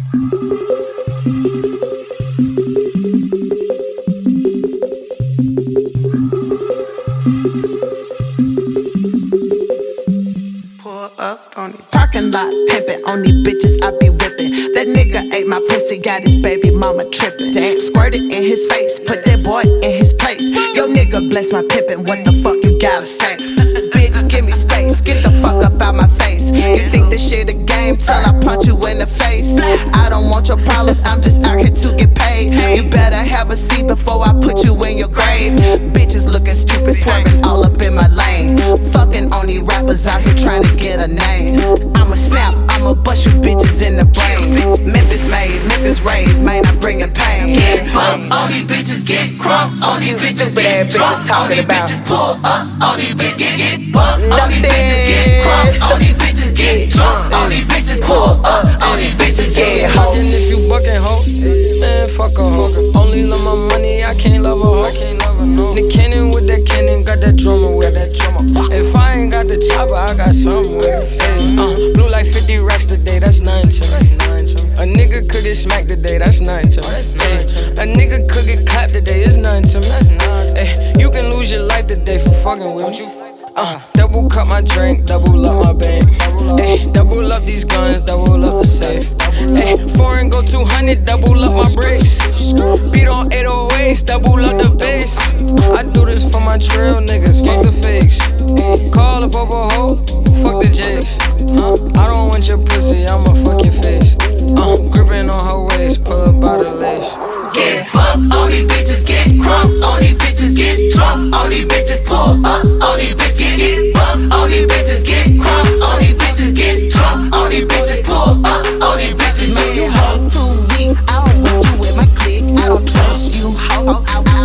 Pull up on it. Parking lot pimpin', on these bitches I be whippin'. That nigga ate my pussy, got his baby mama trippin'. Damn, squirted in his face, put that boy in his place. Yo nigga bless my pimpin', what the fuck you gotta say? Bitch, give me space, get the fuck up out my face. You think this shit a game till I punch you in the face. I don't want your problems, I'm just out here to get paid. You better have a seat before I put you in your grave. Bitches looking stupid, swerving all up in my lane. Fucking on these rappers out here trying to get a name. I'ma snap, I'ma bust you bitches in the brain. Memphis made, Memphis raised, man, I'm bringing pain. Get bumped, all these bitches get crunk, all these bitches get drunk, all these bitches pull up, all these bitches get bumped, all these bitches get crunk, all these bitches get drunk, all these bitches pull up, all these bitches get hoe. Buckin' if you buckin' hoe, man, fuck a hoe. Only love my money, I can't love a hoe. Nick Cannon with that cannon, got that drummer with it. If I ain't got the chopper, I got something with it. Hey, blue like 50 racks today, that's 9 to me. A nigga could get smacked today, that's 9 to me. Hey, a nigga could get clapped today, it's 9 to me. Hey, you can lose your life today for fucking with me. Double cut my drink, double up my bank. Ay, double up these guns, double up the safe. Ay, foreign go 200, double up my brakes. Beat on 808s, double up the bass. I do this for my trail niggas, fuck the fakes. Ay, call up over hoe, fuck the jakes. I don't want your pussy, I'ma fuck your face. Gripping on her waist, pull up out the lace. Get bumped, all these bitches get crunk, all these bitches get drunk, all these bitches pull up, all these bitches get bumped, all these bitches get crunk, all these bitches get drunk, all these bitches pull up, all these bitches Man, you get hoes too weak, I don't want you with my clique. I don't trust you, ho,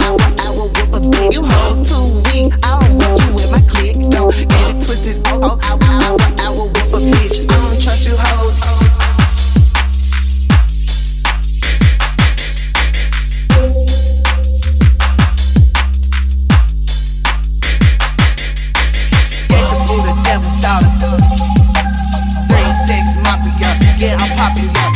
I will whoop a bitch. You hoes too weak, I don't want you with my clique. Don't get it twisted, I will whoop a bitch. I don't trust you hoes. Jason is the devil's daughter. 3-6 Mafia, yeah, I'm popping, yeah.